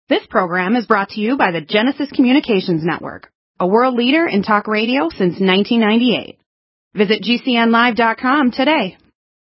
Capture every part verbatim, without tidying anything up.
This program is brought to you by the Genesis Communications Network, a world leader in talk radio since nineteen ninety-eight. Visit G C N live dot com today.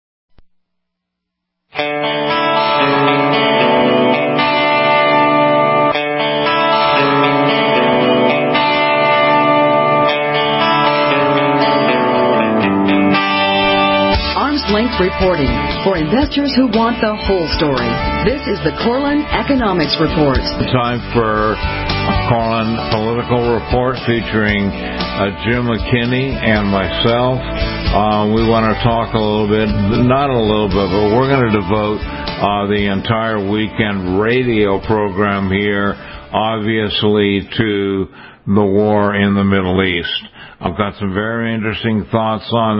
Length reporting for investors who want the whole story. This is the Corlin Economics Report. Time for Corlin Political Report featuring uh, Jim McKinney and myself. Uh, we want to talk a little bit, not a little bit, but we're going to devote uh, the entire weekend radio program here, obviously, to the war in the Middle East. I've got some very interesting thoughts on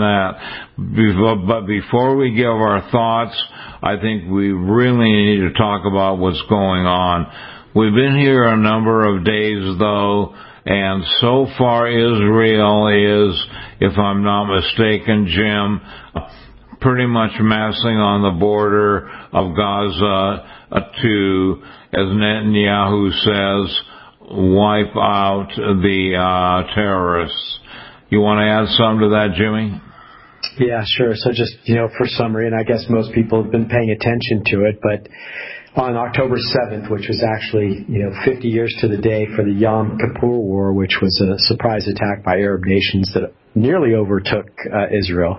that. But before we give our thoughts, I think we really need to talk about what's going on. We've been here a number of days, though, and so far Israel is, if I'm not mistaken, Jim, pretty much massing on the border of Gaza to, as Netanyahu says, wipe out the uh, terrorists. You want to add something to that, Jimmy? Yeah, sure. So just, you know, for summary, and I guess most people have been paying attention to it, but on October seventh, which was actually, you know, fifty years to the day for the Yom Kippur War, which was a surprise attack by Arab nations that nearly overtook uh, Israel,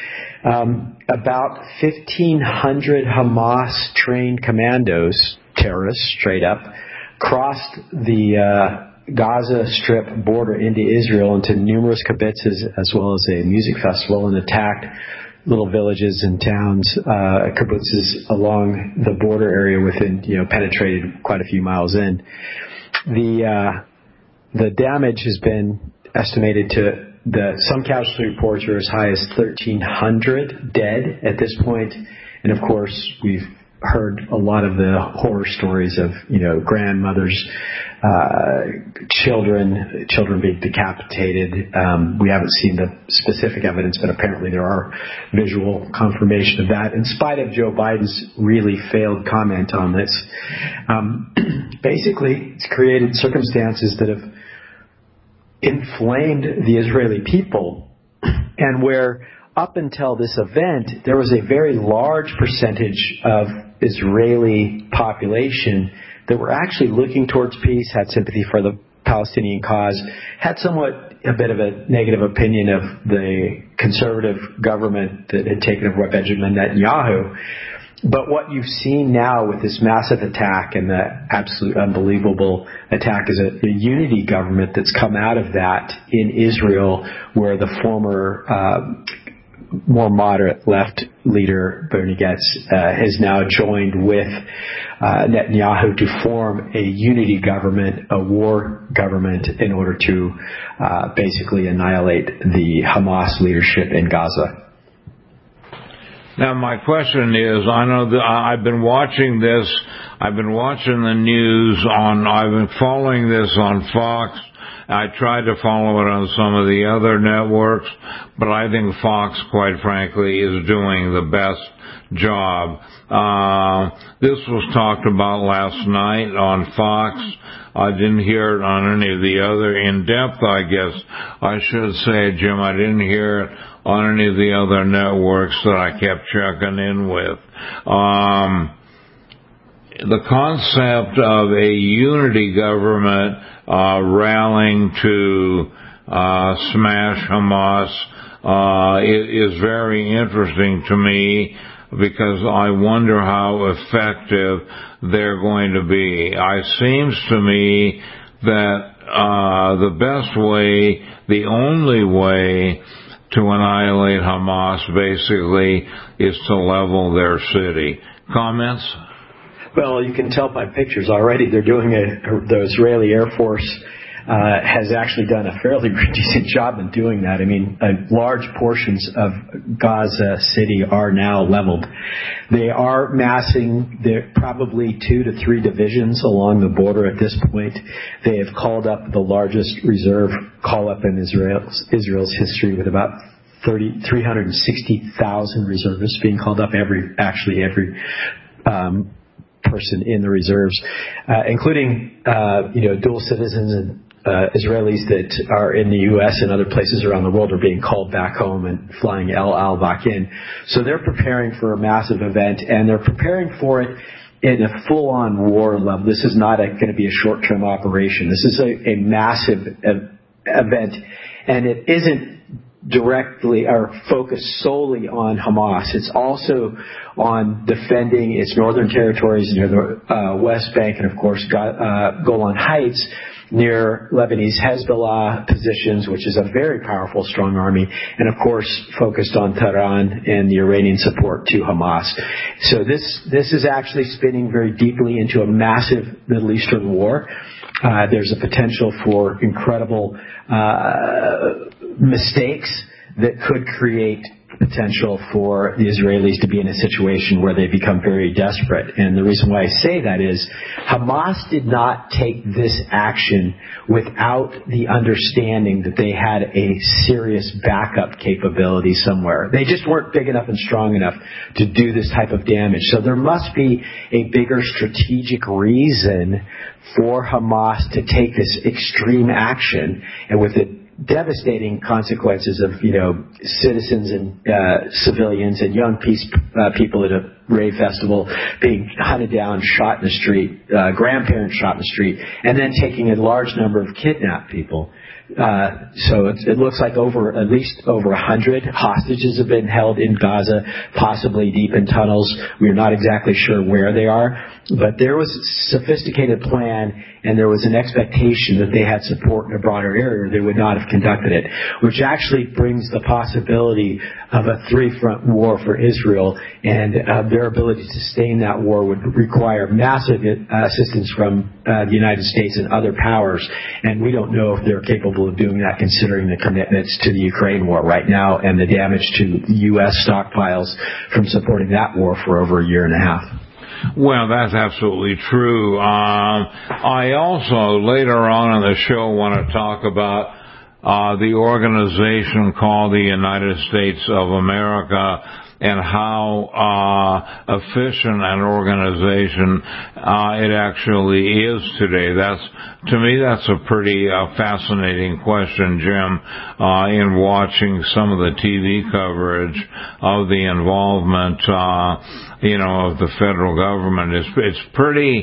um, about fifteen hundred Hamas-trained commandos, terrorists straight up, crossed the uh, Gaza Strip border into Israel, into numerous kibbutzes, as well as a music festival, and attacked little villages and towns, uh, kibbutzes along the border area within, you know, penetrated quite a few miles in. The uh, the damage has been estimated to, the some casualty reports are as high as thirteen hundred dead at this point, and of course we've heard a lot of the horror stories of, you know, grandmothers, uh, children, children being decapitated. Um, we haven't seen the specific evidence, but apparently there are visual confirmation of that. In spite of Joe Biden's really failed comment on this, um, basically it's created circumstances that have inflamed the Israeli people, and where up until this event, there was a very large percentage of Israeli population that were actually looking towards peace, had sympathy for the Palestinian cause, had somewhat a bit of a negative opinion of the conservative government that had taken over by Benjamin Netanyahu. But what you've seen now with this massive attack and the absolute unbelievable attack is a, a unity government that's come out of that in Israel, where the former uh, more moderate left leader, Bernie Getz, uh, has now joined with uh, Netanyahu to form a unity government, a war government, in order to uh, basically annihilate the Hamas leadership in Gaza. Now, my question is, I know that I've been watching this, I've been watching the news on, I've been following this on Fox. I tried to follow it on some of the other networks, but I think Fox, quite frankly, is doing the best job. Uh, this was talked about last night on Fox. I didn't hear it on any of the other in-depth, I guess. I should say, Jim, I didn't hear it on any of the other networks that I kept checking in with. Um, the concept of a unity government uh, rallying to uh, smash Hamas uh, is, is very interesting to me, because I wonder how effective they're going to be. It seems to me that uh, the best way, the only way to annihilate Hamas, basically, is to level their city. Comments? Well, you can tell by pictures already. They're doing a, the Israeli Air Force uh, has actually done a fairly decent job in doing that. I mean, uh, large portions of Gaza City are now leveled. They are massing there probably two to three divisions along the border at this point. They have called up the largest reserve call-up in Israel's, Israel's history, with about thirty, three hundred sixty thousand reservists being called up every, actually every um person in the reserves, uh, including, uh, you know, dual citizens and uh, Israelis that are in the U S and other places around the world are being called back home and flying El Al back in. So they're preparing for a massive event, and they're preparing for it in a full-on war level. This is not going to be a short-term operation. This is a, a massive e- event, and it isn't directly or focused solely on Hamas. It's also on defending its northern territories near the uh, West Bank and, of course, Go- uh, Golan Heights near Lebanese Hezbollah positions, which is a very powerful, strong army, and, of course, focused on Tehran and the Iranian support to Hamas. So this this is actually spinning very deeply into a massive Middle Eastern war. Uh, there's a potential for incredible uh, mistakes that could create potential for the Israelis to be in a situation where they become very desperate. And the reason why I say that is Hamas did not take this action without the understanding that they had a serious backup capability somewhere. They just weren't big enough and strong enough to do this type of damage. So there must be a bigger strategic reason for Hamas to take this extreme action, and with it devastating consequences of, you know, citizens and uh, civilians and young peace uh, people at a rave festival being hunted down, shot in the street, uh, grandparents shot in the street, and then taking a large number of kidnapped people. Uh, so it, it looks like over at least over a hundred hostages have been held in Gaza, possibly deep in tunnels. We're not exactly sure where they are, but there was a sophisticated plan, and there was an expectation that they had support in a broader area, or they would not have conducted it, which actually brings the possibility of a three-front war for Israel, and uh, their ability to sustain that war would require massive uh, assistance from uh, the United States and other powers, and we don't know if they're capable of doing that considering the commitments to the Ukraine war right now and the damage to U S stockpiles from supporting that war for over a year and a half. Well, that's absolutely true. Um, I also, later on in the show, want to talk about uh, the organization called the United States of America and how uh, efficient an organization uh, it actually is today. That's, to me, that's a pretty uh, fascinating question, Jim, uh, in watching some of the T V coverage of the involvement, uh, you know, of the federal government. It's, it's pretty...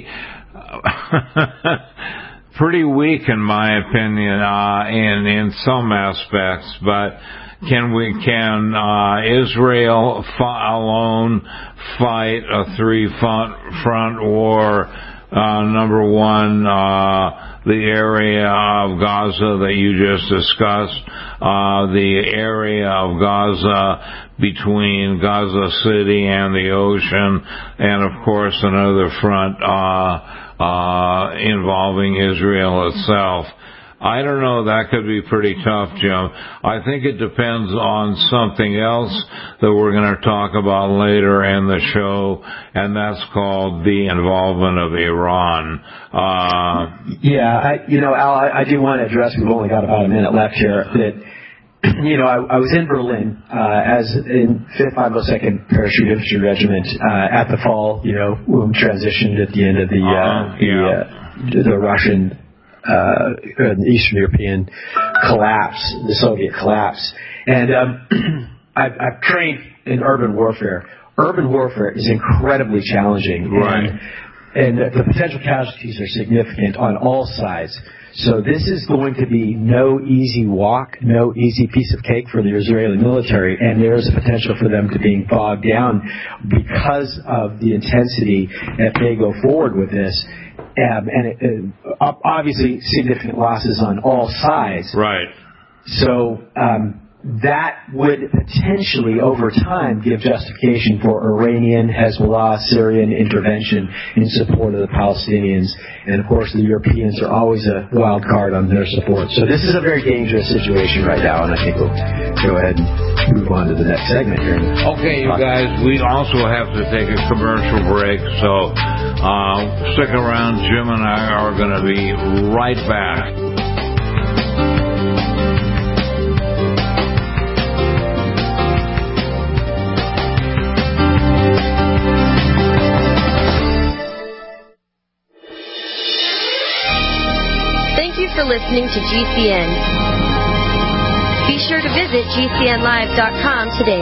pretty weak, in my opinion, uh, in in some aspects. But can we can uh, Israel fi- alone fight a three front front war? Uh, number one, uh, the area of Gaza that you just discussed, uh, the area of Gaza between Gaza City and the ocean, and of course another front, uh, uh, involving Israel itself. I don't know, that could be pretty tough, Jim. I think it depends on something else that we're going to talk about later in the show, and that's called the involvement of Iran. Uh, yeah, I, you know, Al, I, I do want to address, we've only got about a minute left here, that, you know, I, I was in Berlin uh, as in fifth five oh second Parachute Infantry Regiment uh, at the fall, you know, when we transitioned at the end of the, uh, uh, the, yeah. uh, the Russian Uh, the Eastern European collapse, the Soviet collapse. And um, I've, I've trained in urban warfare. Urban warfare is incredibly challenging. Right. And, and the potential casualties are significant on all sides. So this is going to be no easy walk, no easy piece of cake for the Israeli military, and there is a potential for them to being bogged down because of the intensity if they go forward with this. Um, and it, uh, obviously significant losses on all sides. Right. So um, that would potentially, over time, give justification for Iranian, Hezbollah, Syrian intervention in support of the Palestinians. And, of course, the Europeans are always a wild card on their support. So this is a very dangerous situation right now, and I think we'll go ahead and move on to the next segment here. Okay, you guys, we also have to take a commercial break, so uh, stick around. Jim and I are going to be right back. Thank you for listening to G C N. Be sure to visit G C N live dot com today.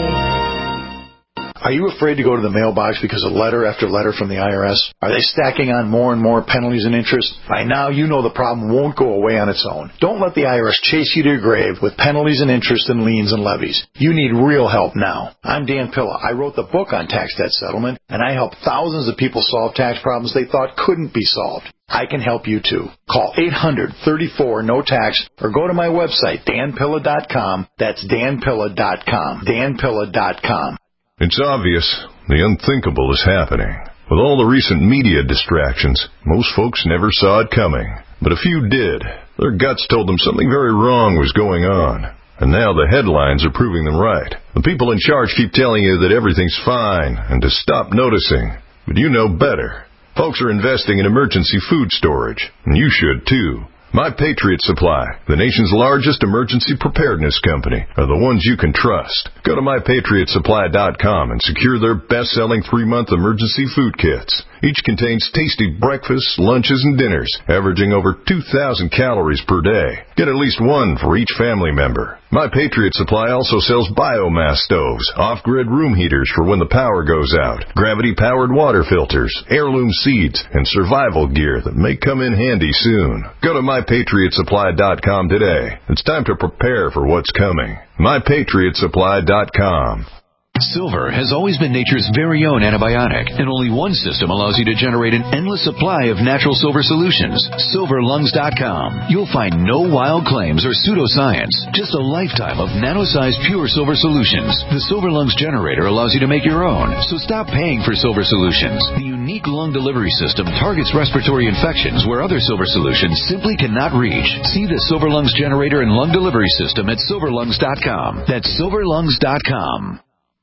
Are you afraid to go to the mailbox because of letter after letter from the I R S? Are they stacking on more and more penalties and interest? By now, you know the problem won't go away on its own. Don't let the I R S chase you to your grave with penalties and interest and liens and levies. You need real help now. I'm Dan Pilla. I wrote the book on tax debt settlement, and I help thousands of people solve tax problems they thought couldn't be solved. I can help you too. Call eight hundred, thirty-four, no tax or go to my website, dan pilla dot com. That's dan pilla dot com. dan pilla dot com. It's obvious the unthinkable is happening. With all the recent media distractions, most folks never saw it coming. But a few did. Their guts told them something very wrong was going on. And now the headlines are proving them right. The people in charge keep telling you that everything's fine and to stop noticing. But you know better. Folks are investing in emergency food storage, and you should too. My Patriot Supply, the nation's largest emergency preparedness company, are the ones you can trust. Go to my patriot supply dot com and secure their best-selling three-month emergency food kits. Each contains tasty breakfasts, lunches, and dinners, averaging over two thousand calories per day. Get at least one for each family member. My Patriot Supply also sells biomass stoves, off-grid room heaters for when the power goes out, gravity-powered water filters, heirloom seeds, and survival gear that may come in handy soon. Go to my patriot supply dot com today. It's time to prepare for what's coming. my patriot supply dot com. Silver has always been nature's very own antibiotic, and only one system allows you to generate an endless supply of natural silver solutions. silver lungs dot com. You'll find no wild claims or pseudoscience, just a lifetime of nano-sized pure silver solutions. The Silver Lungs generator allows you to make your own, so stop paying for silver solutions. The unique lung delivery system targets respiratory infections where other silver solutions simply cannot reach. See the Silver Lungs generator and lung delivery system at silver lungs dot com. That's silver lungs dot com.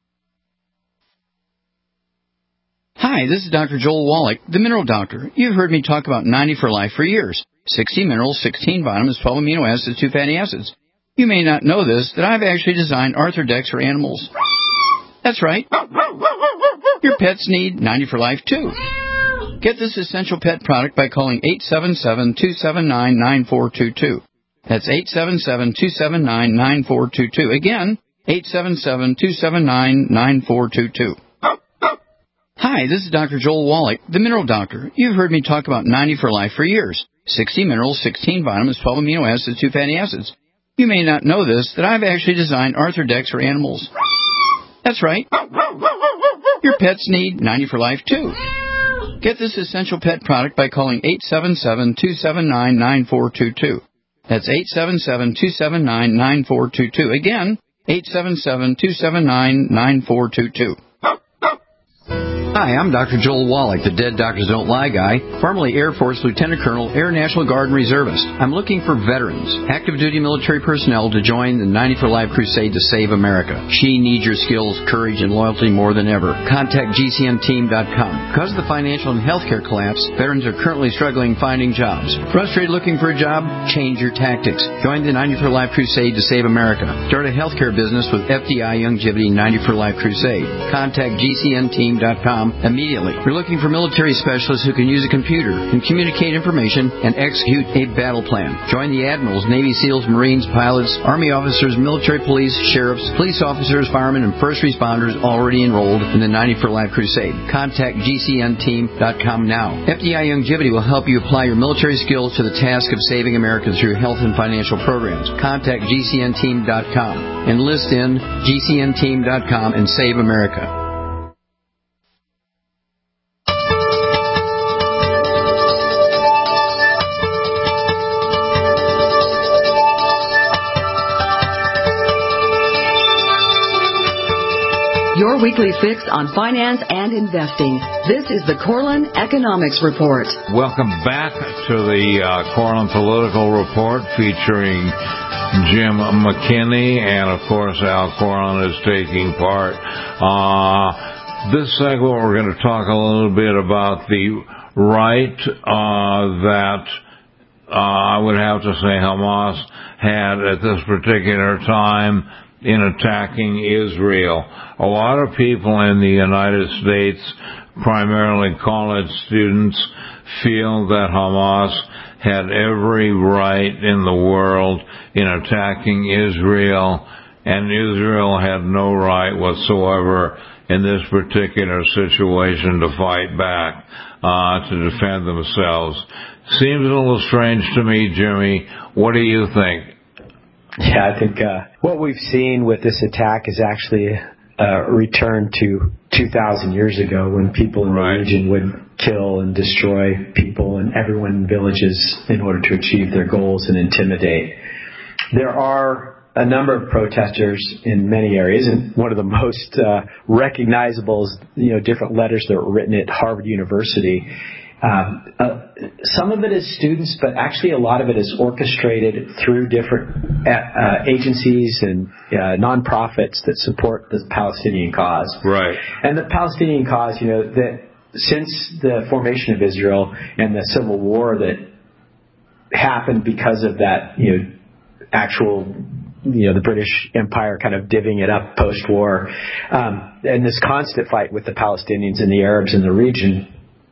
Hi, this is Doctor Joel Wallach, the Mineral Doctor. You've heard me talk about ninety for Life for years. sixty minerals, sixteen vitamins, twelve amino acids, two fatty acids. You may not know this, that I've actually designed Arthrodex for animals. That's right. Your pets need ninety for Life, too. Get this essential pet product by calling eight seven seven, two seven nine, nine four two two. That's eight seven seven, two seven nine, nine four two two. Again, eight seven seven, two seven nine, nine four two two. Hi, this is Doctor Joel Wallach, the Mineral Doctor. You've heard me talk about ninety for Life for years. sixty minerals, sixteen vitamins, twelve amino acids, two fatty acids. You may not know this, that I've actually designed Arthrodex for animals. That's right. Your pets need ninety for Life, too. Get this essential pet product by calling eight seven seven, two seven nine, nine four two two. That's eight seven seven, two seven nine, nine four two two. Again, eight seven seven, two seven nine, nine four two two. Hi, I'm Doctor Joel Wallach, the Dead Doctors Don't Lie guy, formerly Air Force Lieutenant Colonel, Air National Guard and Reservist. I'm looking for veterans, active duty military personnel to join the ninety for Life crusade to save America. She needs your skills, courage, and loyalty more than ever. Contact G C N team dot com. Because of the financial and healthcare collapse, veterans are currently struggling finding jobs. Frustrated looking for a job? Change your tactics. Join the ninety for Life crusade to save America. Start a healthcare business with F D I Youngevity ninety for Life crusade. Contact G C N team dot com immediately. We're looking for military specialists who can use a computer and communicate information and execute a battle plan. Join the admirals, Navy SEALs, Marines, pilots, Army officers, military police, sheriffs, police officers, firemen, and first responders already enrolled in the ninety for Life crusade. Contact G C N team dot com now. F D I Youngevity will help you apply your military skills to the task of saving America through health and financial programs. Contact G C N team dot com. Enlist in G C N team dot com and save America. Your weekly fix on finance and investing. This is the Corlin Economics Report. Welcome back to the uh, Corlin Political Report featuring Jim McKinney, and of course Al Corlin is taking part. Uh, this segment we're going to talk a little bit about the right uh, that uh, I would have to say Hamas had at this particular time in attacking Israel. A lot of people in the United States, primarily college students, feel that Hamas had every right in the world in attacking Israel, and Israel had no right whatsoever in this particular situation to fight back, uh, to defend themselves. Seems a little strange to me, Jimmy. What do you think? Yeah, I think uh, what we've seen with this attack is actually a return to two thousand years ago, when people in right. the region would kill and destroy people and everyone in villages in order to achieve their goals and intimidate. There are a number of protesters in many areas, and one of the most uh, recognizable is, you know, different letters that were written at Harvard University. Um, uh, some of it is students, but actually a lot of it is orchestrated through different uh, agencies and uh, nonprofits that support the Palestinian cause. Right. And the Palestinian cause, you know, that since the formation of Israel and the civil war that happened because of that, you know, actual, you know, the British Empire kind of divvying it up post-war, um, and this constant fight with the Palestinians and the Arabs in the region.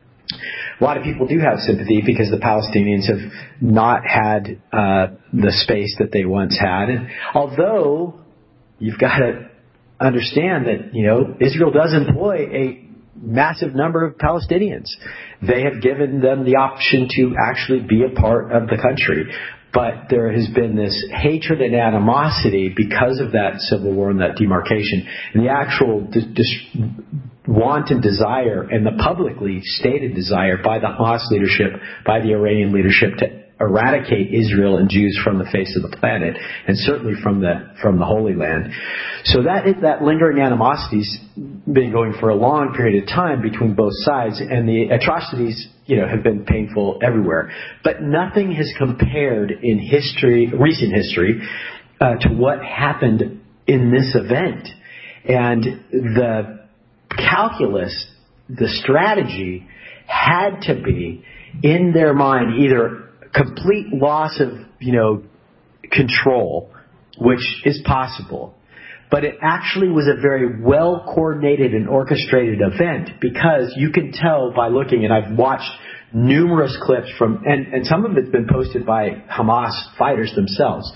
A lot of people do have sympathy because the Palestinians have not had uh, the space that they once had. And although you've got to understand that, you know, Israel does employ a massive number of Palestinians. They have given them the option to actually be a part of the country. But there has been this hatred and animosity because of that civil war and that demarcation. And the actual dis- dis- wanton desire and the publicly stated desire by the Hamas leadership, by the Iranian leadership, to eradicate Israel and Jews from the face of the planet, and certainly from the from the Holy Land. So that that lingering animosity's been going for a long period of time between both sides, and the atrocities, you know, have been painful everywhere. But nothing has compared in history, recent history, uh, to what happened in this event. And the calculus, the strategy, had to be in their mind either complete loss of, you know, control, which is possible. But it actually was a very well coordinated and orchestrated event, because you can tell by looking, and I've watched numerous clips from, and, and some of it's been posted by Hamas fighters themselves,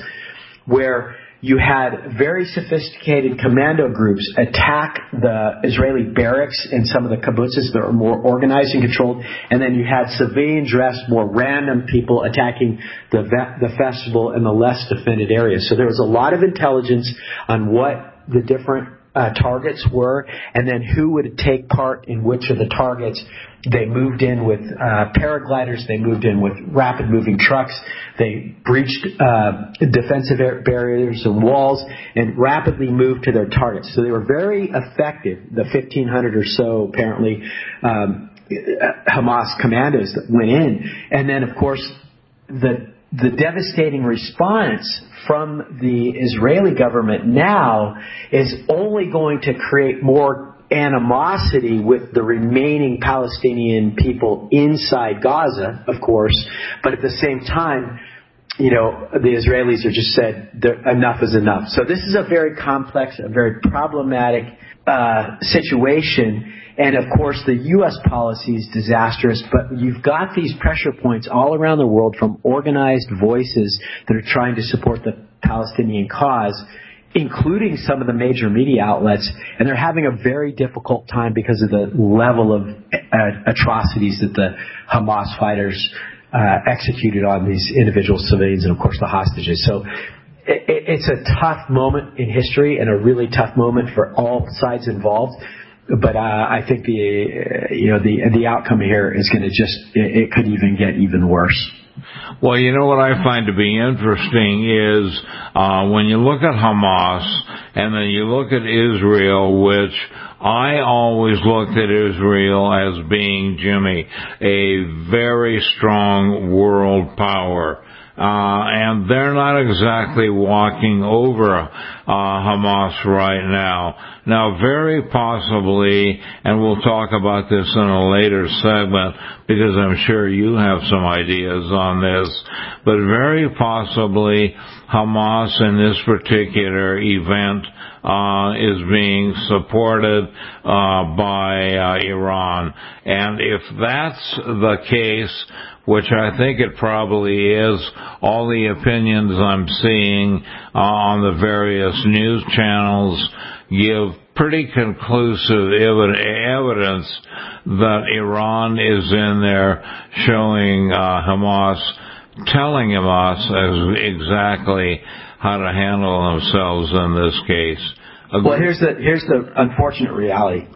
where you had very sophisticated commando groups attack the Israeli barracks and some of the kibbutzes that were more organized and controlled, and then you had civilian-dressed, more random people attacking the the festival and the less defended areas. So there was a lot of intelligence on what the different uh, targets were, and then who would take part in which of the targets. They moved in with uh, paragliders. They moved in with rapid-moving trucks. They breached uh, defensive barriers and walls and rapidly moved to their targets. So they were very effective, the fifteen hundred or so, apparently, um, Hamas commandos that went in. And then, of course, the the devastating response from the Israeli government now is only going to create more animosity with the remaining Palestinian people inside Gaza, of course, but at the same time, you know, the Israelis have just said enough is enough. So this is a very complex, a very problematic uh, situation. And of course, the U S policy is disastrous, but you've got these pressure points all around the world from organized voices that are trying to support the Palestinian cause, including some of the major media outlets, and they're having a very difficult time because of the level of uh, atrocities that the Hamas fighters uh, executed on these individual civilians and, of course, the hostages. So it, it's a tough moment in history and a really tough moment for all sides involved. But uh, I think the uh, you know the the outcome here is going to just it, it could even get even worse. Well, you know what I find to be interesting is uh, when you look at Hamas and then you look at Israel, which I always looked at Israel as being, Jimmy, a very strong world power. Uh, and they're not exactly walking over uh, Hamas right now. Now, very possibly, and we'll talk about this in a later segment because I'm sure you have some ideas on this, but very possibly Hamas in this particular event uh, is being supported uh, by uh, Iran. And if that's the case, which I think it probably is, all the opinions I'm seeing uh, on the various news channels give pretty conclusive evidence that Iran is in there showing uh, Hamas, telling Hamas as exactly how to handle themselves in this case. Well, here's the here's the unfortunate reality.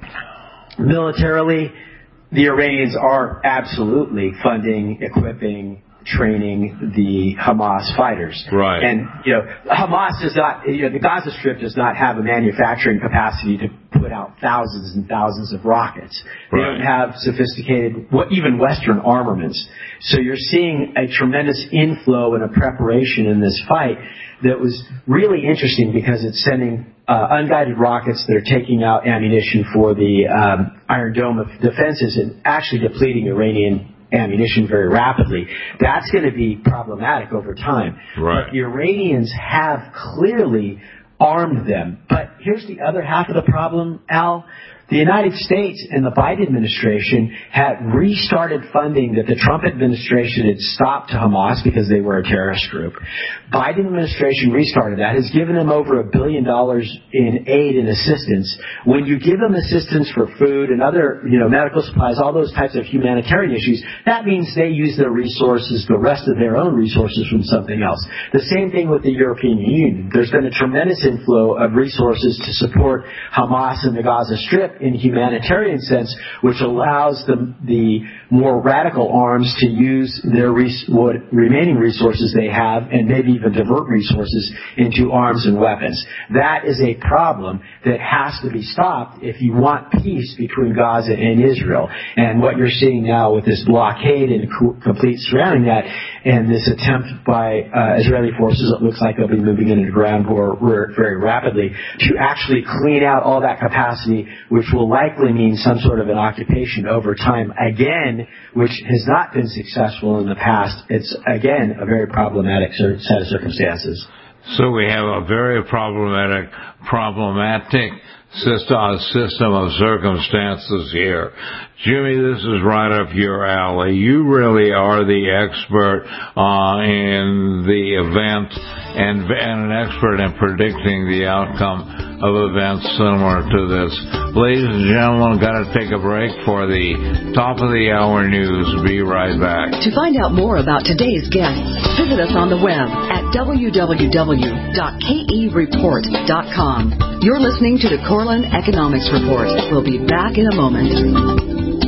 Militarily, the Iranians are absolutely funding, equipping, training the Hamas fighters. Right. And, you know, Hamas does not, you know, the Gaza Strip does not have a manufacturing capacity to put out thousands and thousands of rockets. They Right. don't have sophisticated, even Western armaments. So you're seeing a tremendous inflow and a preparation in this fight that was really interesting because it's sending uh, unguided rockets that are taking out ammunition for the um, Iron Dome of defenses and actually depleting Iranian ammunition very rapidly. That's going to be problematic over time. Right. But the Iranians have clearly armed them. But here's the other half of the problem, Al. The United States and the Biden administration had restarted funding that the Trump administration had stopped to Hamas because they were a terrorist group. Biden administration restarted that, has given them over a billion dollars in aid and assistance. When you give them assistance for food and other, you know, medical supplies, all those types of humanitarian issues, that means they use their resources, the rest of their own resources, from something else. The same thing with the European Union. There's been a tremendous inflow of resources to support Hamas and the Gaza Strip in humanitarian sense, which allows the, the more radical arms to use their res- what remaining resources they have and maybe even divert resources into arms and weapons. That is a problem that has to be stopped if you want peace between Gaza and Israel. And what you're seeing now with this blockade and co- complete surrounding that and this attempt by uh, Israeli forces, it looks like they'll be moving into the ground war very rapidly, to actually clean out all that capacity, which will likely mean some sort of an occupation over time again, which has not been successful in the past. It's, again, a very problematic set of circumstances. So we have a very problematic, problematic system, system of circumstances here. Jimmy, this is right up your alley. You really are the expert uh, in the event and, and an expert in predicting the outcome of events similar to this. Ladies and gentlemen, got to take a break for the top of the hour news. Be right back. To find out more about today's guest, visit us on the web at w w w dot k e report dot com. You're listening to the Corlin Economics Report. We'll be back in a moment.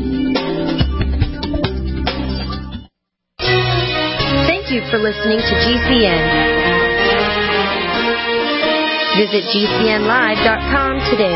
Thank you for listening to G C N. Visit G C N live dot com today.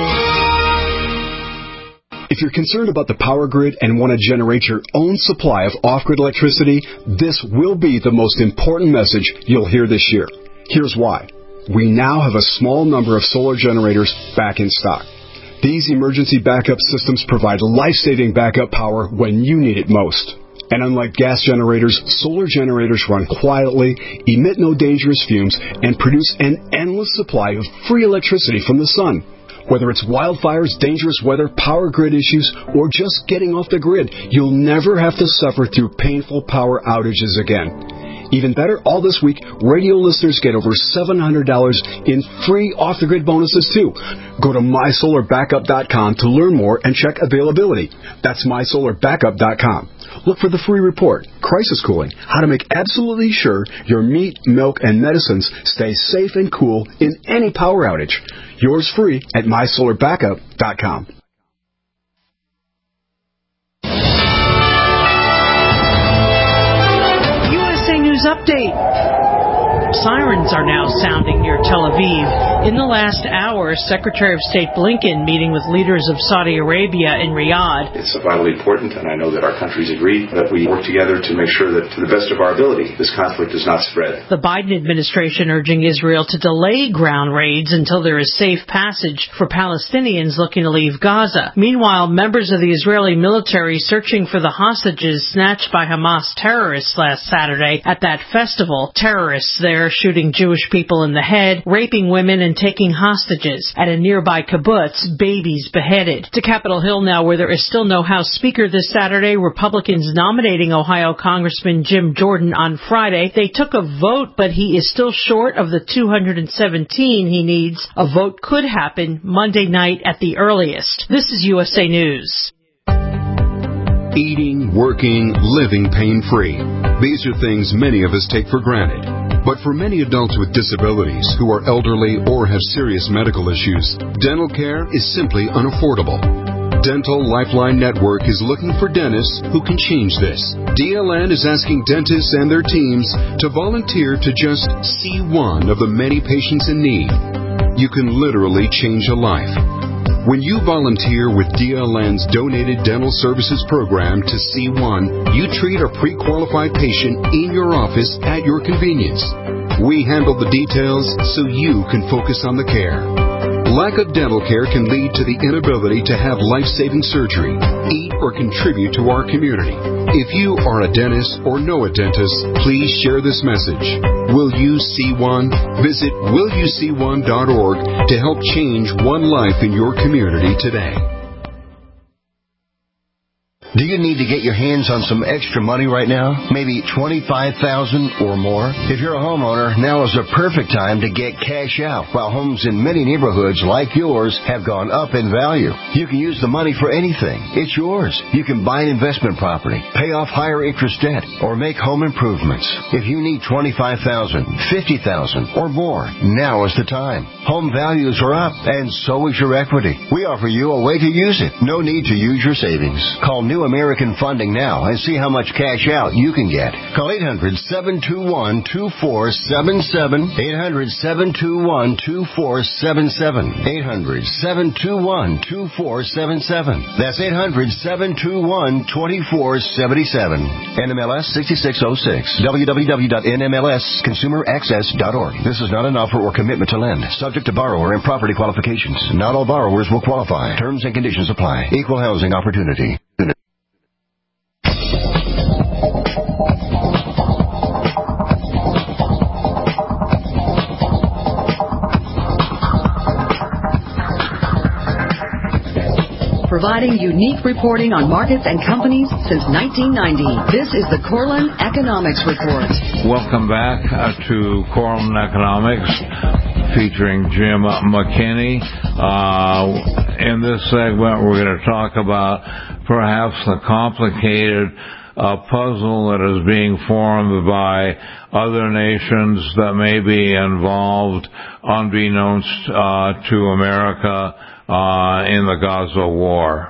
If you're concerned about the power grid and want to generate your own supply of off-grid electricity, this will be the most important message you'll hear this year. Here's why. We now have a small number of solar generators back in stock. These emergency backup systems provide life-saving backup power when you need it most. And unlike gas generators, solar generators run quietly, emit no dangerous fumes, and produce an endless supply of free electricity from the sun. Whether it's wildfires, dangerous weather, power grid issues, or just getting off the grid, you'll never have to suffer through painful power outages again. Even better, all this week, radio listeners get over seven hundred dollars in free off-the-grid bonuses, too. Go to my solar backup dot com to learn more and check availability. That's my solar backup dot com. Look for the free report, Crisis Cooling, how to make absolutely sure your meat, milk, and medicines stay safe and cool in any power outage. Yours free at my solar backup dot com. U S A News Update. Sirens are now sounding near Tel Aviv. In the last hour, Secretary of State Blinken meeting with leaders of Saudi Arabia in Riyadh. It's vitally important, and I know that our countries agree, that we work together to make sure that, to the best of our ability, this conflict does not spread. The Biden administration urging Israel to delay ground raids until there is safe passage for Palestinians looking to leave Gaza. Meanwhile, members of the Israeli military searching for the hostages snatched by Hamas terrorists last Saturday at that festival. Terrorists there shooting Jewish people in the head, raping women, and taking hostages. At a nearby kibbutz, babies beheaded. To Capitol Hill now, where there is still no House Speaker this Saturday, Republicans nominating Ohio Congressman Jim Jordan on Friday. They took a vote, but he is still short of the two hundred seventeen he needs. A vote could happen Monday night at the earliest. This is U S A News. Eating, working, living pain-free. These are things many of us take for granted. But for many adults with disabilities who are elderly or have serious medical issues, dental care is simply unaffordable. Dental Lifeline Network is looking for dentists who can change this. D L N is asking dentists and their teams to volunteer to just see one of the many patients in need. You can literally change a life. When you volunteer with D L N's Donated Dental Services Program to C one, you treat a pre-qualified patient in your office at your convenience. We handle the details so you can focus on the care. Lack of dental care can lead to the inability to have life-saving surgery, eat, or contribute to our community. If you are a dentist or know a dentist, please share this message. Will you see one? Visit will you see one dot org to help change one life in your community today. Do you need to get your hands on some extra money right now? Maybe twenty-five thousand dollars or more? If you're a homeowner, now is a perfect time to get cash out while homes in many neighborhoods like yours have gone up in value. You can use the money for anything. It's yours. You can buy an investment property, pay off higher interest debt, or make home improvements. If you need twenty-five thousand dollars, fifty thousand dollars or more, now is the time. Home values are up, and so is your equity. We offer you a way to use it. No need to use your savings. Call New American Funding now and see how much cash out you can get. Call eight hundred, seven two one, two four seven seven, eight hundred, seven two one, two four seven seven, eight hundred, seven two one, two four seven seven. That's eight hundred, seven two one, two four seven seven. N M L S sixty-six oh six. w w w dot n m l s consumer access dot org. This is not an offer or commitment to lend. Subject to borrower and property qualifications. Not all borrowers will qualify. Terms and conditions apply. Equal housing opportunity. Providing unique reporting on markets and companies since nineteen ninety. This is the Corlin Economics Report. Welcome back uh, to Corlin Economics, featuring Jim McKinney. Uh, in this segment, we're going to talk about perhaps the complicated uh, puzzle that is being formed by other nations that may be involved, unbeknownst uh, to America, Uh, in the Gaza war.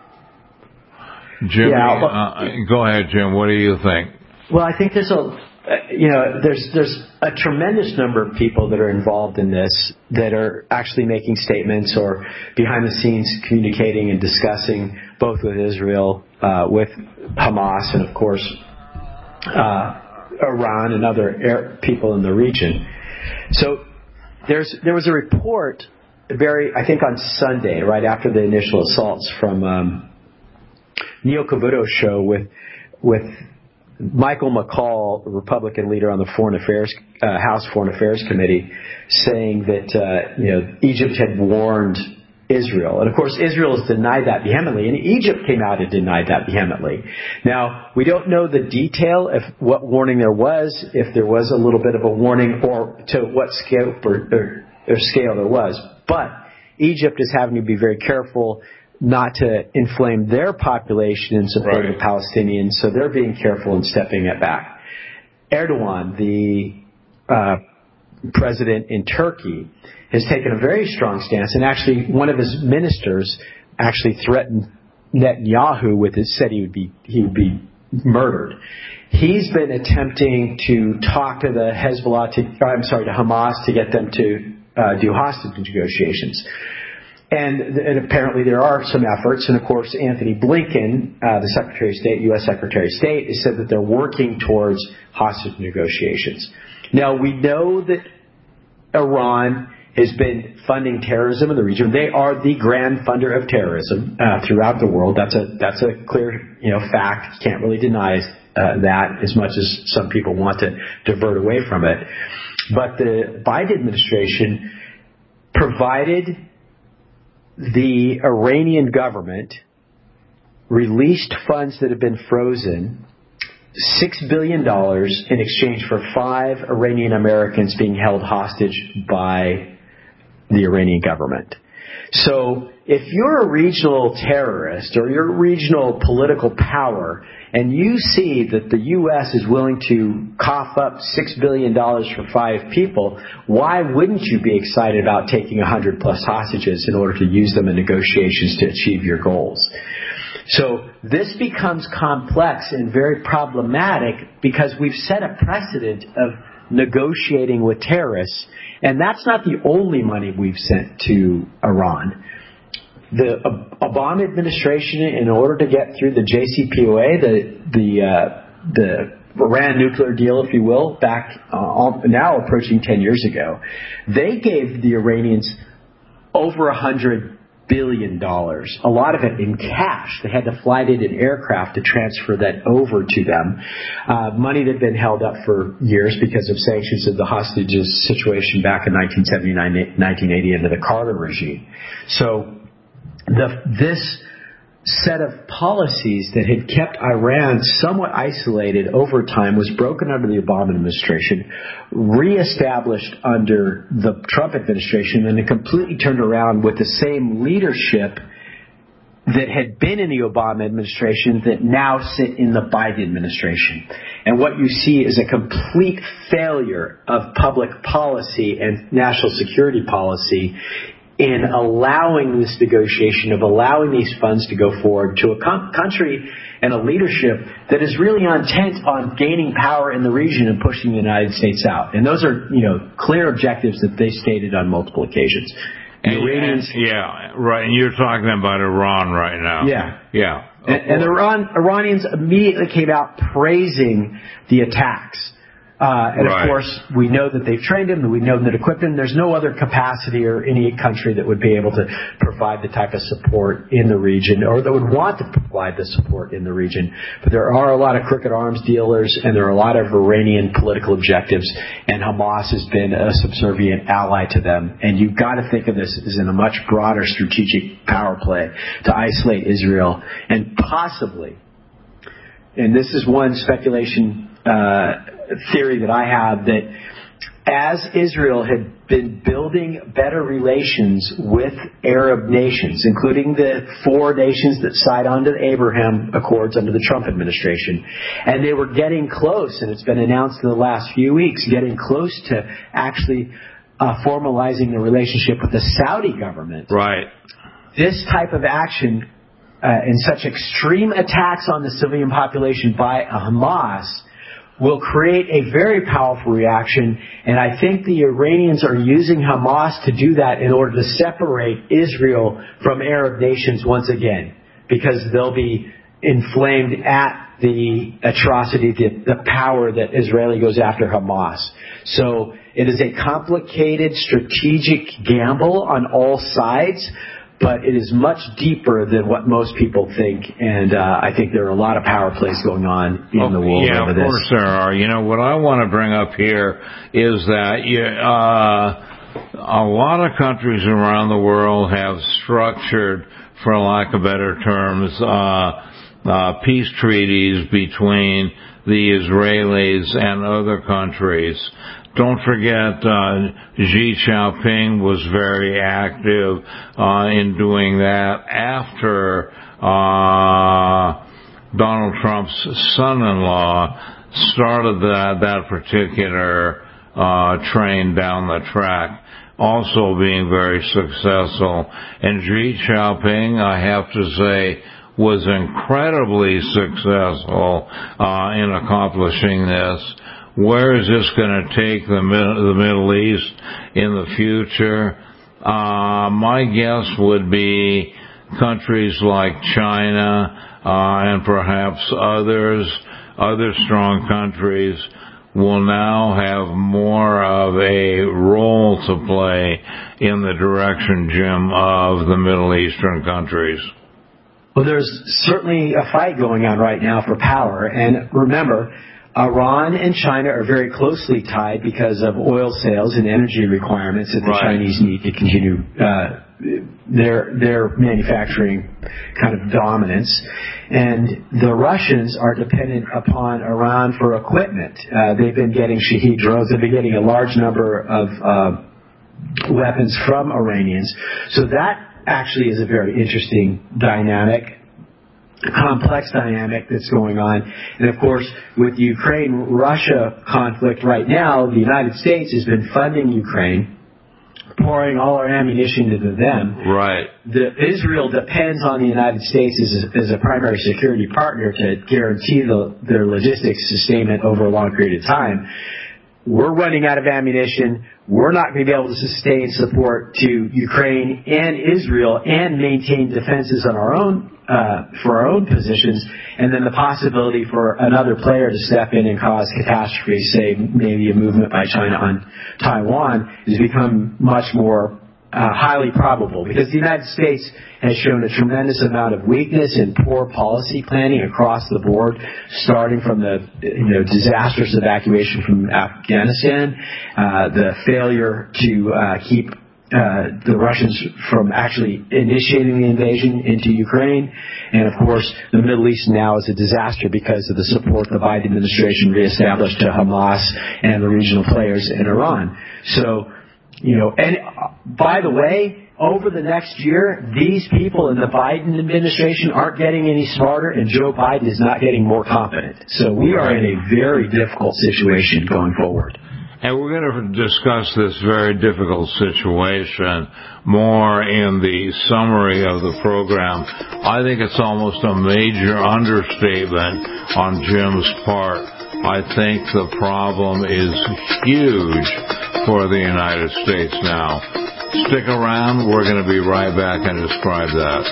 Jimmy, yeah, well, uh, go ahead, Jim. What do you think? Well, I think there's a, you know, there's there's a tremendous number of people that are involved in this that are actually making statements or behind the scenes communicating and discussing both with Israel, uh, with Hamas, and of course uh, Iran and other air people in the region. So there's there was a report. Very, I think on Sunday, right after the initial assaults, from um, Neil Cavuto's show with with Michael McCaul, the Republican leader on the Foreign Affairs uh, House Foreign Affairs Committee, saying that uh, you know Egypt had warned Israel, and of course Israel has denied that vehemently, and Egypt came out and denied that vehemently. Now we don't know the detail of what warning there was, if there was a little bit of a warning, or to what scale or, or, or scale there was. But Egypt is having to be very careful not to inflame their population in support right. of the Palestinians, so they're being careful and stepping it back. Erdogan, the uh, president in Turkey, has taken a very strong stance, and actually one of his ministers actually threatened Netanyahu with it, said he would be he would be murdered. He's been attempting to talk to the Hezbollah, to, I'm sorry, to Hamas to get them to Uh, do hostage negotiations. And, and apparently there are some efforts, and of course Anthony Blinken, uh, the Secretary of State, U S Secretary of State, has said that they're working towards hostage negotiations. Now we know that Iran has been funding terrorism in the region. They are the grand funder of terrorism uh, throughout the world. That's a that's a clear you know fact. You can't really deny uh, that, as much as some people want to divert away from it. but the Biden administration provided the Iranian government, released funds that have been frozen, six billion dollars in exchange for five Iranian Americans being held hostage by the Iranian government. So if you're a regional terrorist or you're a regional political power and you see that the U S is willing to cough up six billion dollars for five people, why wouldn't you be excited about taking one hundred plus hostages in order to use them in negotiations to achieve your goals? So this becomes complex and very problematic because we've set a precedent of negotiating with terrorists, and that's not the only money we've sent to Iran. The Obama administration, in order to get through the J C P O A, the the uh, the Iran nuclear deal, if you will, back uh, now approaching ten years ago, they gave the Iranians over a hundred billion dollars, a lot of it in cash. They had to fly it in aircraft to transfer that over to them. Uh, money that had been held up for years because of sanctions of the hostages situation back in nineteen seventy-nine, nineteen eighty under the Carter regime. So the, this set of policies that had kept Iran somewhat isolated over time was broken under the Obama administration, reestablished under the Trump administration, and it completely turned around with the same leadership that had been in the Obama administration that now sit in the Biden administration. And what you see is a complete failure of public policy and national security policy in allowing this negotiation, of allowing these funds to go forward to a com- country and a leadership that is really intent on gaining power in the region and pushing the United States out. And those are, you know, clear objectives that they stated on multiple occasions. And, Iranians, and, yeah, right. And you're talking about Iran right now. Yeah. Yeah. And, and Iran, Iranians immediately came out praising the attacks. Uh, and right. of course, we know that they've trained him, and we know that equipped him. There's no other capacity or any country that would be able to provide the type of support in the region, or that would want to provide the support in the region. But there are a lot of crooked arms dealers, and there are a lot of Iranian political objectives, and Hamas has been a subservient ally to them. And you've got to think of this as in a much broader strategic power play to isolate Israel, and possibly, and this is one speculation uh theory that I have, that as Israel had been building better relations with Arab nations, including the four nations that signed on to the Abraham Accords under the Trump administration, and they were getting close, and it's been announced in the last few weeks, getting close to actually uh, formalizing the relationship with the Saudi government. Right. This type of action uh, and such extreme attacks on the civilian population by Hamas will create a very powerful reaction, and I think the Iranians are using Hamas to do that in order to separate Israel from Arab nations once again, because they'll be inflamed at the atrocity, the, the power that Israeli goes after Hamas. So it is a complicated strategic gamble on all sides, but it is much deeper than what most people think, and uh, I think there are a lot of power plays going on in oh, the world yeah, over this. Yeah, of course there are. You know, what I want to bring up here is that you, uh, a lot of countries around the world have structured, for lack of better terms, uh, uh, peace treaties between the Israelis and other countries. Don't forget, uh, Xi Jinping was very active uh, in doing that after uh, Donald Trump's son-in-law started that, that particular uh, train down the track, also being very successful. And Xi Jinping, I have to say, was incredibly successful uh, in accomplishing this. Where is this going to take the, the Middle East in the future? Uh, my guess would be countries like China uh, and perhaps others, other strong countries, will now have more of a role to play in the direction, Jim, of the Middle Eastern countries. Well, there's certainly a fight going on right now for power. And remember, Iran and China are very closely tied because of oil sales and energy requirements that the Right. Chinese need to continue uh, their their manufacturing kind of dominance. And the Russians are dependent upon Iran for equipment. Uh, they've been getting Shahed drones. They've been getting a large number of uh, weapons from Iranians. So that actually is a very interesting dynamic, complex dynamic that's going on. And of course, with the Ukraine-Russia conflict right now, the United States has been funding Ukraine, pouring all our ammunition into them. Right. The, Israel depends on the United States as a, as a primary security partner to guarantee the, their logistics sustainment over a long period of time. We're running out of ammunition. We're not going to be able to sustain support to Ukraine and Israel and maintain defenses on our own, uh, for our own positions. And then the possibility for another player to step in and cause catastrophe, say maybe a movement by China on Taiwan, has become much more Uh, highly probable, because the United States has shown a tremendous amount of weakness in poor policy planning across the board, starting from the you know disastrous evacuation from Afghanistan, uh, the failure to uh, keep uh, the Russians from actually initiating the invasion into Ukraine, and of course the Middle East now is a disaster because of the support the Biden administration reestablished to Hamas and the regional players in Iran. So. You know, and by the way, over the next year, these people in the Biden administration aren't getting any smarter, and Joe Biden is not getting more competent. So we are in a very difficult situation going forward. And we're going to discuss this very difficult situation more in the summary of the program. I think it's almost a major understatement on Jim's part. I think the problem is huge for the United States now. Stick around. We're going to be right back and describe that.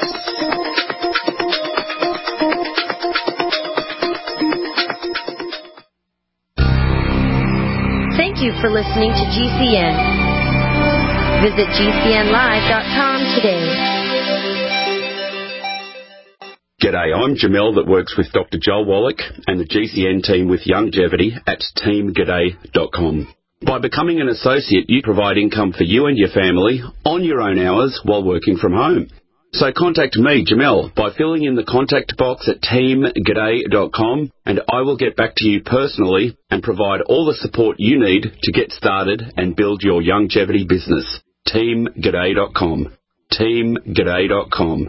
Thank you for listening to G C N. Visit G C N live dot com today. G'day, I'm Jamel that works with Doctor Joel Wallach and the G C N team with Longevity at team g'day dot com. By becoming an associate, you provide income for you and your family on your own hours while working from home. So contact me, Jamel, by filling in the contact box at team g'day dot com, and I will get back to you personally and provide all the support you need to get started and build your longevity business. team g'day dot com. team g'day dot com.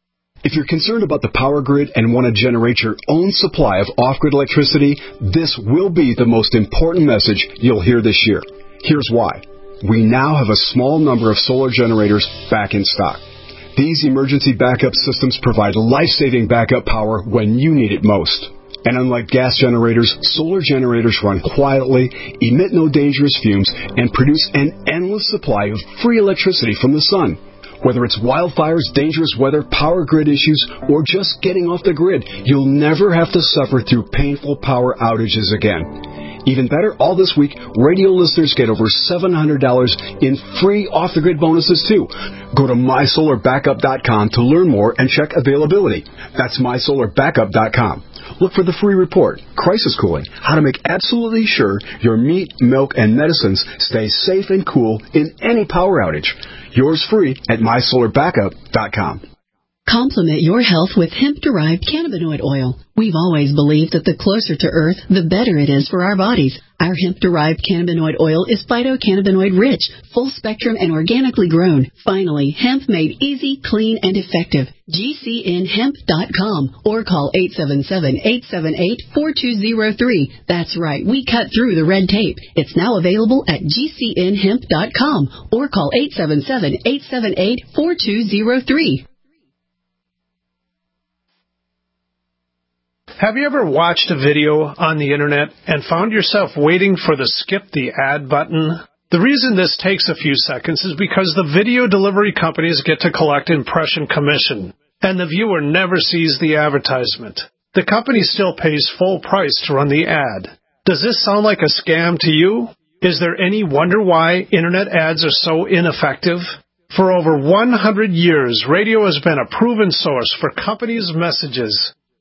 If you're concerned about the power grid and want to generate your own supply of off-grid electricity, this will be the most important message you'll hear this year. Here's why. We now have a small number of solar generators back in stock. These emergency backup systems provide life-saving backup power when you need it most. And unlike gas generators, solar generators run quietly, emit no dangerous fumes, and produce an endless supply of free electricity from the sun. Whether it's wildfires, dangerous weather, power grid issues, or just getting off the grid, you'll never have to suffer through painful power outages again. Even better, all this week, radio listeners get over seven hundred dollars in free off-the-grid bonuses, too. Go to my solar backup dot com to learn more and check availability. That's my solar backup dot com. Look for the free report, Crisis Cooling, how to make absolutely sure your meat, milk, and medicines stay safe and cool in any power outage. Yours free at my solar backup dot com. Complement your health with hemp-derived cannabinoid oil. We've always believed that the closer to Earth, the better it is for our bodies. Our hemp-derived cannabinoid oil is phytocannabinoid-rich, full-spectrum, and organically grown. Finally, hemp made easy, clean, and effective. G C N hemp dot com or call eight seven seven, eight seven eight, four two zero three. That's right, we cut through the red tape. It's now available at G C N hemp dot com or call eight seven seven, eight seven eight, four two zero three. Have you ever watched a video on the internet and found yourself waiting for the skip the ad button? The reason this takes a few seconds is because the video delivery companies get to collect impression commission, and the viewer never sees the advertisement. The company still pays full price to run the ad. Does this sound like a scam to you? Is there any wonder why internet ads are so ineffective? For over one hundred years, radio has been a proven source for companies' messages.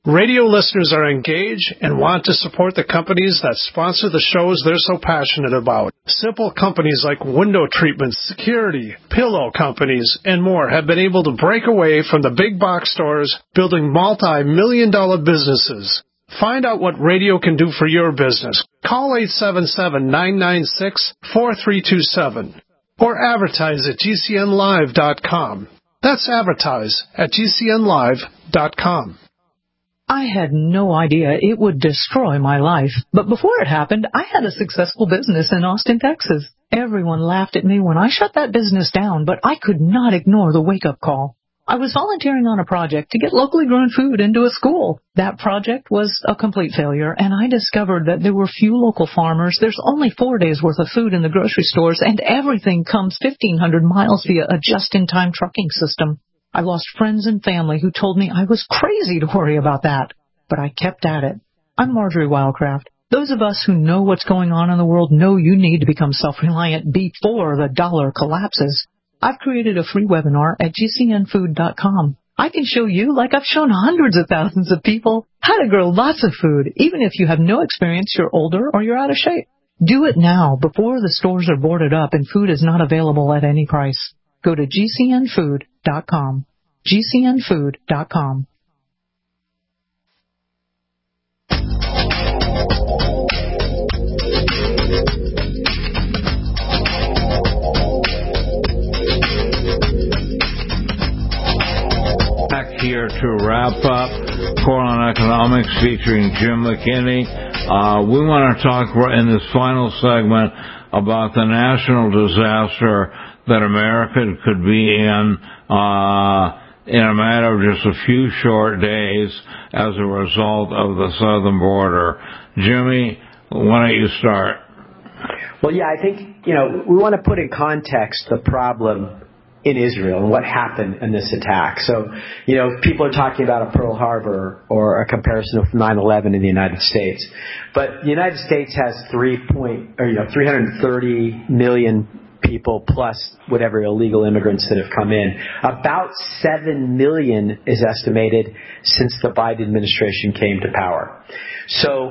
Radio listeners are engaged and want to support the companies that sponsor the shows they're so passionate about. Simple companies like window treatments, security, pillow companies, and more have been able to break away from the big box stores, building multi-million dollar businesses. Find out what radio can do for your business. Call eight seven seven, nine nine six, four three two seven or advertise at G C N live dot com. That's advertise at G C N live dot com. I had no idea it would destroy my life. But before it happened, I had a successful business in Austin, Texas. Everyone laughed at me when I shut that business down, but I could not ignore the wake-up call. I was volunteering on a project to get locally grown food into a school. That project was a complete failure, and I discovered that there were few local farmers. There's only four days' worth of food in the grocery stores, and everything comes fifteen hundred miles via a just-in-time trucking system. I lost friends and family who told me I was crazy to worry about that, but I kept at it. I'm Marjorie Wildcraft. Those of us who know what's going on in the world know you need to become self-reliant before the dollar collapses. I've created a free webinar at G C N food dot com. I can show you, like I've shown hundreds of thousands of people, how to grow lots of food, even if you have no experience, you're older, or you're out of shape. Do it now, before the stores are boarded up and food is not available at any price. Go to G C N food dot com. G C N food dot com. Back here to wrap up Corlin Economics featuring Jim McKinney. Uh, we want to talk in this final segment about the national disaster that America could be in uh, in a matter of just a few short days as a result of the southern border. Jimmy, why don't you start? Well, yeah, I think, you know, we want to put in context the problem in Israel and what happened in this attack. So, you know, people are talking about a Pearl Harbor or a comparison of nine eleven in the United States. But the United States has three point, or, you know, three hundred thirty million people plus whatever illegal immigrants that have come in. About seven million is estimated since the Biden administration came to power. So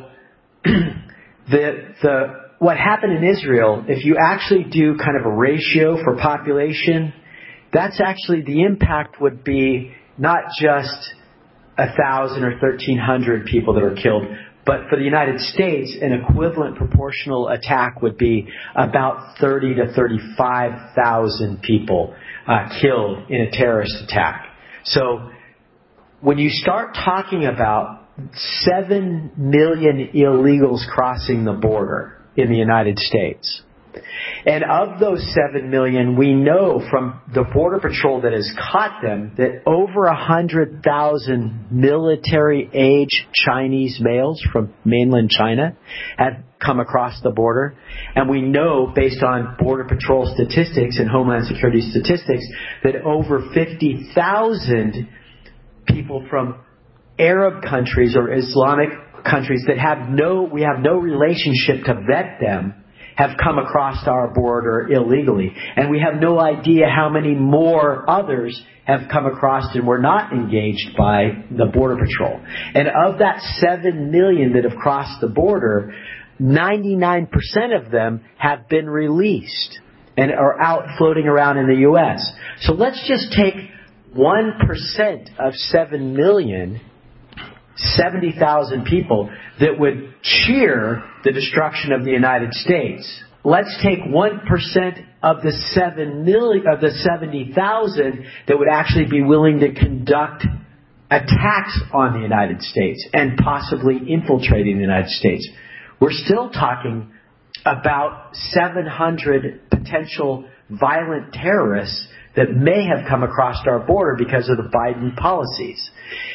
the the what happened in Israel, if you actually do kind of a ratio for population, that's actually the impact would be not just a thousand or thirteen hundred people that are killed, but for the United States, an equivalent proportional attack would be about thirty to thirty-five thousand people uh, killed in a terrorist attack. So when you start talking about seven million illegals crossing the border in the United States, and of those seven million, we know from the Border Patrol that has caught them that over one hundred thousand military-age Chinese males from mainland China have come across the border. And we know, based on Border Patrol statistics and Homeland Security statistics, that over fifty thousand people from Arab countries or Islamic countries that have no, we have no relationship to vet them, have come across our border illegally. And we have no idea how many more others have come across and were not engaged by the Border Patrol. And of that seven million that have crossed the border, ninety-nine percent of them have been released and are out floating around in the U S. So let's just take one percent of seven million, seventy thousand people that would cheer the destruction of the United States. Let's take one percent of the seven million, of the seventy thousand that would actually be willing to conduct attacks on the United States and possibly infiltrating the United States. We're still talking about seven hundred potential violent terrorists that may have come across our border because of the Biden policies.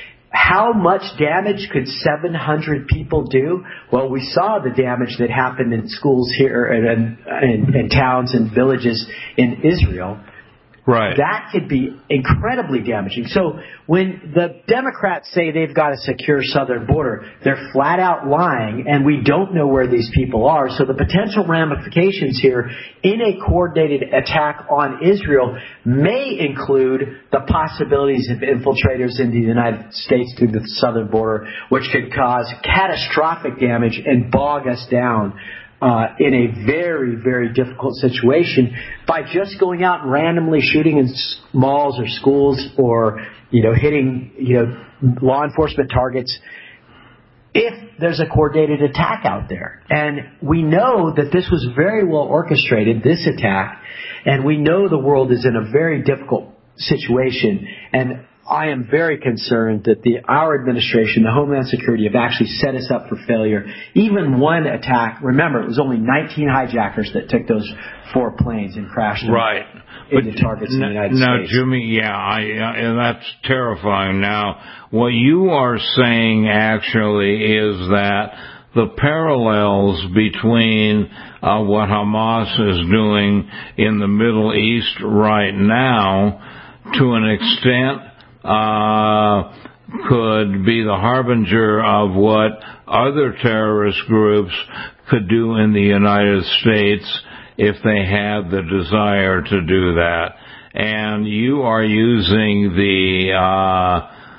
How much damage could seven hundred people do? Well, we saw the damage that happened in schools here and in, in, in towns and villages in Israel. Right. That could be incredibly damaging. So when the Democrats say they've got a secure southern border, they're flat out lying, and we don't know where these people are. So the potential ramifications here in a coordinated attack on Israel may include the possibilities of infiltrators into the United States through the southern border, which could cause catastrophic damage and bog us down Uh, in a very, very difficult situation by just going out and randomly shooting in malls or schools or, you know, hitting, you know, law enforcement targets if there's a coordinated attack out there. And we know that this was very well orchestrated, this attack, and we know the world is in a very difficult situation. And I am very concerned that the our administration, the Homeland Security, have actually set us up for failure. Even one attack, remember, it was only nineteen hijackers that took those four planes and crashed them right. into but targets n- in the United now, States. Now, Jimmy, yeah, I, uh, and that's terrifying. Now, what you are saying actually is that the parallels between uh, what Hamas is doing in the Middle East right now, to an extent, Uh, could be the harbinger of what other terrorist groups could do in the United States if they had the desire to do that. And you are using the uh,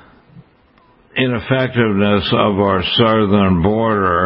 ineffectiveness of our southern border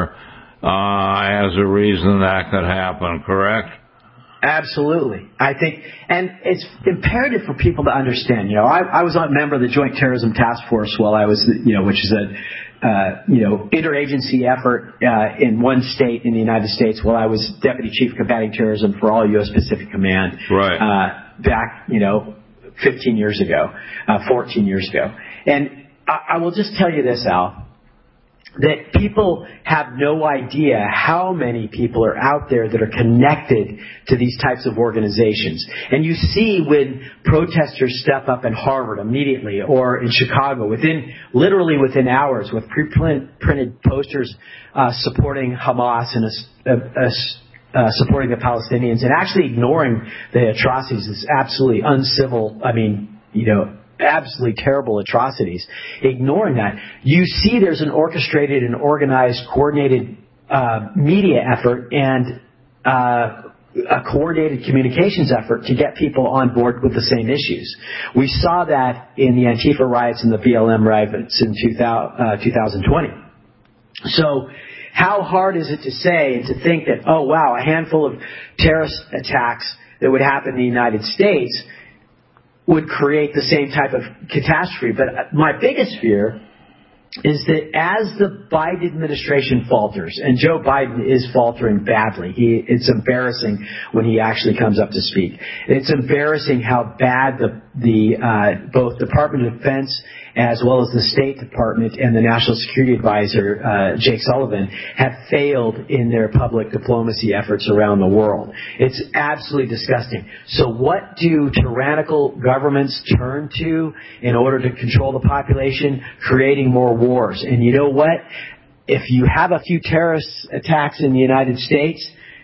uh, as a reason that could happen, correct? Absolutely. I think, and it's imperative for people to understand, you know, I, I was a member of the Joint Terrorism Task Force while I was, you know, which is a, uh, you know, interagency effort uh, in one state in the United States while I was Deputy Chief Combating Terrorism for all U S Pacific Command. Right. Uh, back, you know, fifteen years ago, uh, fourteen years ago. And I, I will just tell you this, Al, that people have no idea how many people are out there that are connected to these types of organizations. And you see when protesters step up in Harvard immediately or in Chicago within, literally within hours, with pre-printed posters uh, supporting Hamas and a, a, a Uh, supporting the Palestinians and actually ignoring the atrocities is absolutely uncivil. I mean, you know, absolutely terrible atrocities. Ignoring that, you see there's an orchestrated and organized, coordinated uh, media effort and uh, a coordinated communications effort to get people on board with the same issues. We saw that in the Antifa riots and the B L M riots in two thousand twenty. So how hard is it to say and to think that, oh, wow, a handful of terrorist attacks that would happen in the United States would create the same type of catastrophe? But my biggest fear is that as the Biden administration falters, and Joe Biden is faltering badly, he, it's embarrassing when he actually comes up to speak. It's embarrassing how bad the, the uh, both Department of Defense as well as the State Department and the National Security Advisor, uh, Jake Sullivan, have failed in their public diplomacy efforts around the world. It's absolutely disgusting. So what do tyrannical governments turn to in order to control the population? Creating more wars. And you know what? If you have a few terrorist attacks in the United States,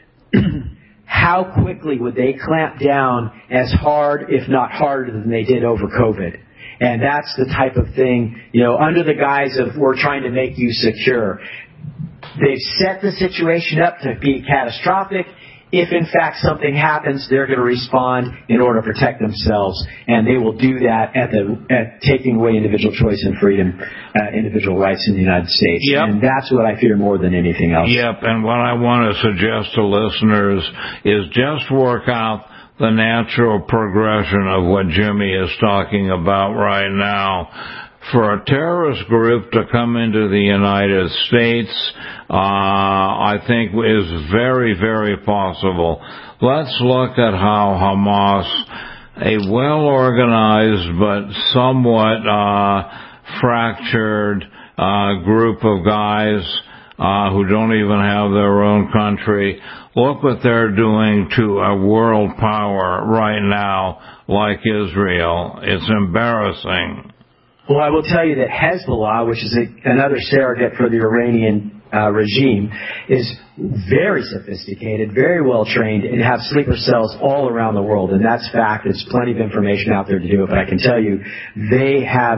how quickly would they clamp down as hard, if not harder, than they did over COVID? And that's the type of thing, you know, under the guise of we're trying to make you secure. They've set the situation up to be catastrophic. If, in fact, something happens, they're going to respond in order to protect themselves. And they will do that at the at taking away individual choice and freedom, uh, individual rights in the United States. Yep. And that's what I fear more than anything else. Yep. And what I want to suggest to listeners is just work out the natural progression of what Jimmy is talking about right now. For a terrorist group to come into the United States, uh, I think is very, very possible. Let's look at how Hamas, a well-organized but somewhat uh, fractured uh, group of guys uh, who don't even have their own country, look what they're doing to a world power right now like Israel. It's embarrassing. Well, I will tell you that Hezbollah, which is a, another surrogate for the Iranian uh, regime is very sophisticated, very well trained, and have sleeper cells all around the world. And that's fact. There's plenty of information out there to do it. But I can tell you, they have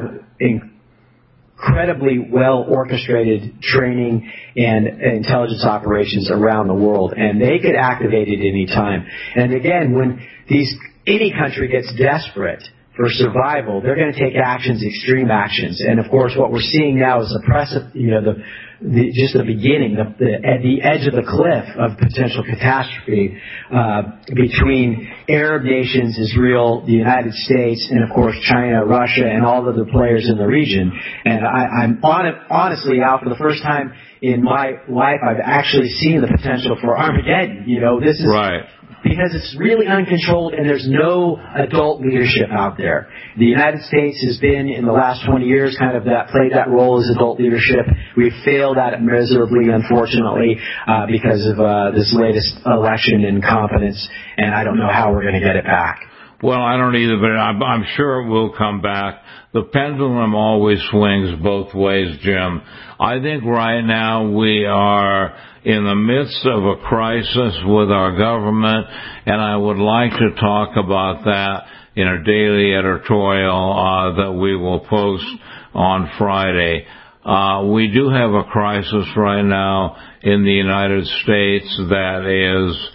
incredibly well orchestrated training and intelligence operations around the world, and they could activate it any time. And again, when these any country gets desperate for survival, they're going to take actions, extreme actions. And of course, what we're seeing now is the precipice, you know, the, the just the beginning, the, the at the edge of the cliff of potential catastrophe uh, between Arab nations, Israel, the United States, and of course China, Russia, and all of the players in the region. And I, I'm on it, honestly, Al, for the first time in my life, I've actually seen the potential for Armageddon. You know, this is right. Because it's really uncontrolled and there's no adult leadership out there. The United States has been, in the last twenty years, kind of that played that role as adult leadership. We've failed at it miserably, unfortunately, uh, because of uh, this latest election incompetence, and I don't know how we're going to get it back. Well, I don't either, but I'm, I'm sure it will come back. The pendulum always swings both ways, Jim. I think right now we are in the midst of a crisis with our government, and I would like to talk about that in a daily editorial uh, that we will post on Friday. Uh, we do have a crisis right now in the United States that is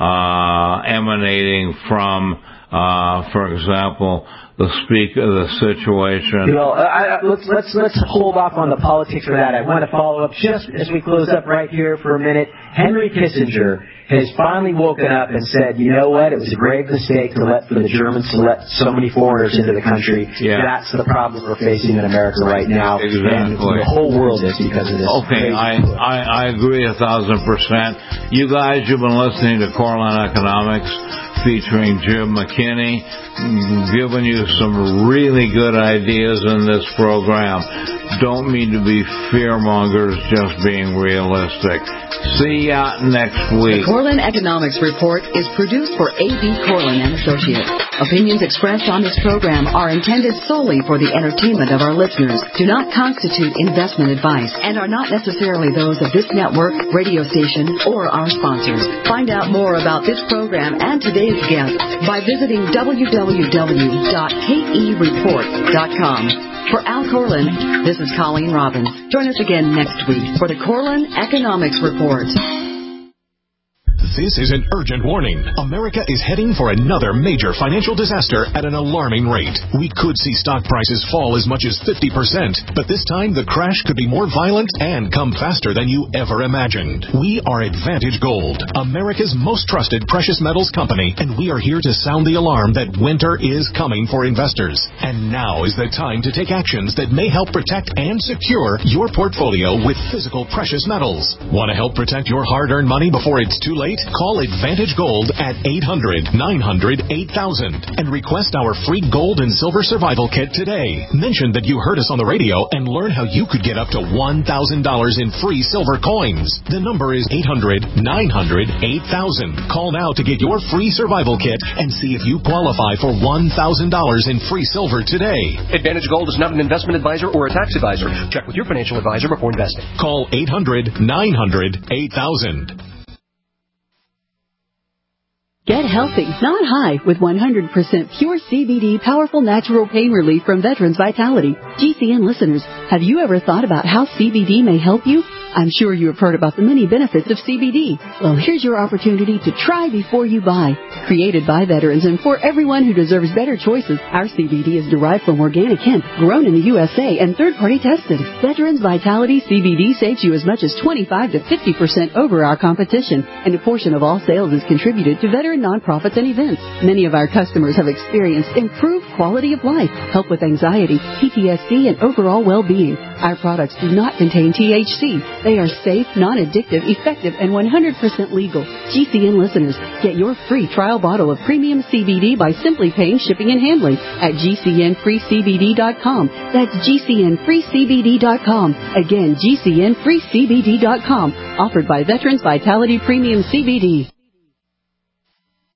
uh, emanating from, uh, for example, the speak of the situation. You know, I, I, let's let's let's hold off on the politics for that. I want to follow up just as we close up right here for a minute. Henry Kissinger has finally woken up and said, you know what? It was a grave mistake to let for the Germans to let so many foreigners into the country. Yeah. That's the problem we're facing in America right now, exactly. and the whole world is because of this. Okay, I, I I agree a thousand percent. You guys, you've been listening to Corlin Economics, featuring Jim McKinney, giving you some really good ideas in this program. Don't mean to be fearmongers, just being realistic. See ya next week. The Corlin Economics Report is produced for A B. Corlin and Associates. Opinions expressed on this program are intended solely for the entertainment of our listeners, do not constitute investment advice, and are not necessarily those of this network, radio station, or our sponsors. Find out more about this program and today's guests by visiting w w w dot k e report dot com. For Al Corlin, this is Colleen Robbins. Join us again next week for the Corlin Economics Report. This is an urgent warning. America is heading for another major financial disaster at an alarming rate. We could see stock prices fall as much as fifty percent, but this time the crash could be more violent and come faster than you ever imagined. We are Advantage Gold, America's most trusted precious metals company, and we are here to sound the alarm that winter is coming for investors. And now is the time to take actions that may help protect and secure your portfolio with physical precious metals. Want to help protect your hard-earned money before it's too late? Call Advantage Gold at eight hundred, nine hundred, eight thousand and request our free gold and silver survival kit today. Mention that you heard us on the radio and learn how you could get up to one thousand dollars in free silver coins. The number is eight hundred, nine hundred, eight thousand. Call now to get your free survival kit and see if you qualify for one thousand dollars in free silver today. Advantage Gold is not an investment advisor or a tax advisor. Check with your financial advisor before investing. Call eight hundred, nine hundred, eight thousand. Get healthy, not high, with one hundred percent pure C B D powerful natural pain relief from Veterans Vitality. G C N listeners, have you ever thought about how C B D may help you? I'm sure you have heard about the many benefits of C B D. Well, here's your opportunity to try before you buy. Created by veterans and for everyone who deserves better choices, our C B D is derived from organic hemp, grown in the U S A and third-party tested. Veterans Vitality C B D saves you as much as twenty-five to fifty percent over our competition, and a portion of all sales is contributed to veteran nonprofits and events. Many of our customers have experienced improved quality of life, help with anxiety, P T S D, and overall well-being. Our products do not contain T H C. They are safe, non-addictive, effective, and one hundred percent legal. G C N listeners, get your free trial bottle of premium C B D by simply paying shipping and handling at G C N free C B D dot com. That's G C N free C B D dot com. Again, G C N free C B D dot com. Offered by Veterans Vitality Premium C B D.